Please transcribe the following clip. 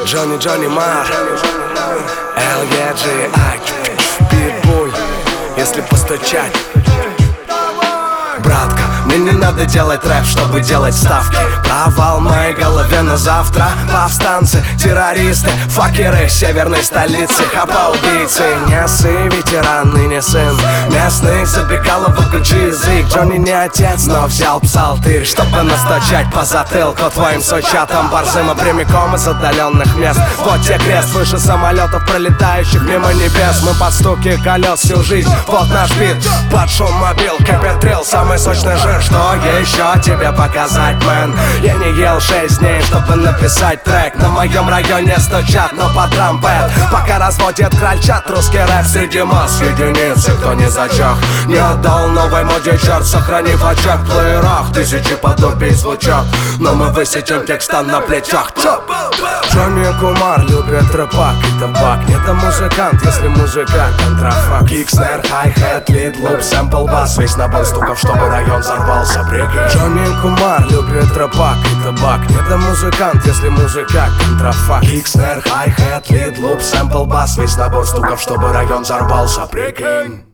Джонни Мар, LGI, Питбуль, если постучать. Братка, мне не надо делать рэп, чтобы делать ставки. Провал в моей голове на завтра. Повстанцы, террористы, факеры северной столицы, хапа-убийцы, несы, ветеран и не сын местных забегаловок, учи язык. Джонни не отец, но взял псалтырь, чтобы настучать по затылку твоим сучатам борзым, а прямиком из отдаленных мест. Вот те крест выше самолетов, пролетающих мимо небес. Мы под стуки колес всю жизнь, вот наш бит. Под шум мобил, кипятрил, самый сочный жир. Что еще тебе показать, мэн? Я не ел 6 дней, чтобы написать трек. На моем районе стучат, но под трампет. Пока разводит крольчат, русский рэп среди масс единицы, кто не зачах. Не отдал новой моде черт, сохранив очаг в плеерах. Тысячи подобий звучат, но мы высечем текста на плечах. Джонни Кумар любит рэпак и табак. Не то музыкант, если музыка контрафакт. Кик, снэр, хай-хэт, лид, луп, сэмпл, бас. Весь набор стуков, чтобы район взорвался, прикинь. Джонни Кумар любит рэпак и табак. Не то музыкант, если музыка контрафакт. Кик, снэр, хай-хэт, лид, луп, сэмпл, бас. Весь набор стуков, чтобы район взорвался, прикинь.